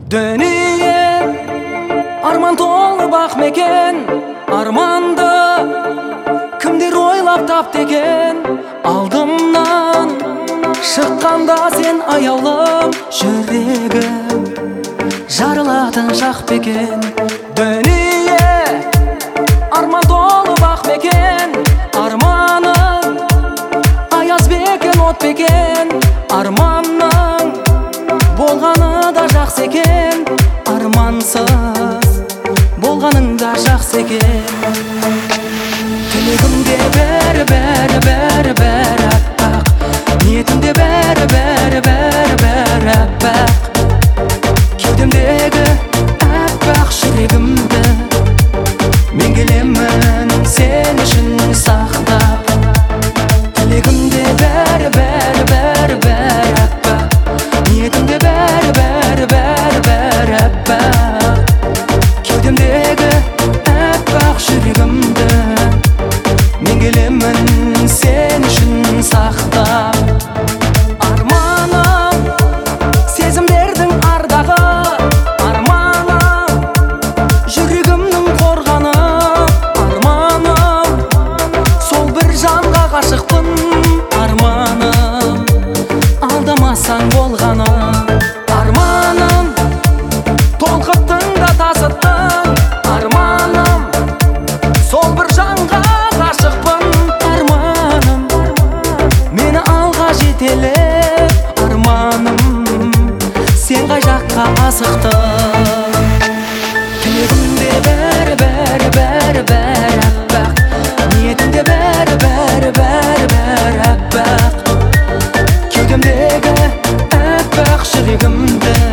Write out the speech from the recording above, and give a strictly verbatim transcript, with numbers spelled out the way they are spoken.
Дүние арман толы бақ мекен, арманды кімдер ойлап тапты екен. Алдымнан шыққанда сен аяулым, жүрегім жарылатын шақ бекен. Дүние арман толы бақ мекен, арманың аяз бекен, от бекен. Арманның болғаны да жақсы екен, армансыз болғаның да жақсы екен. Тілегімде бәрі бәрі бәрі бәрі аппақ, ниетімде бәрі бәрі бәрі бәрі аппақ. Кеудемдегі аппақ жүрегімді мен келемін сен үшін сақтап. Тілегімде бәрі бәрі бәрі бәрі аппақ, ниетімде бәрі бәрі бәрі бәрі аппақ. Кеудемдегі аппақ жүрегімді мен келемін сен үшін сақтап. Арманым сезімдердің ардағы, арманым жүрегімнің қорғаны. Арманым сол бір жанға ғашықпын, арманым алдамасаң болғаны. Арманым толқыттың да тасыттың, арманым сол бір жанға ғашықпын. Арманым мені алға жетелеп, арманым сен қай жаққа асықтың. Тілегімде бәрі бәрі бәрі бәрі аппақ, ниетімде бәрі бәрі бәрі бәрі аппақ. Кеудемдегі аппақ жүрегімді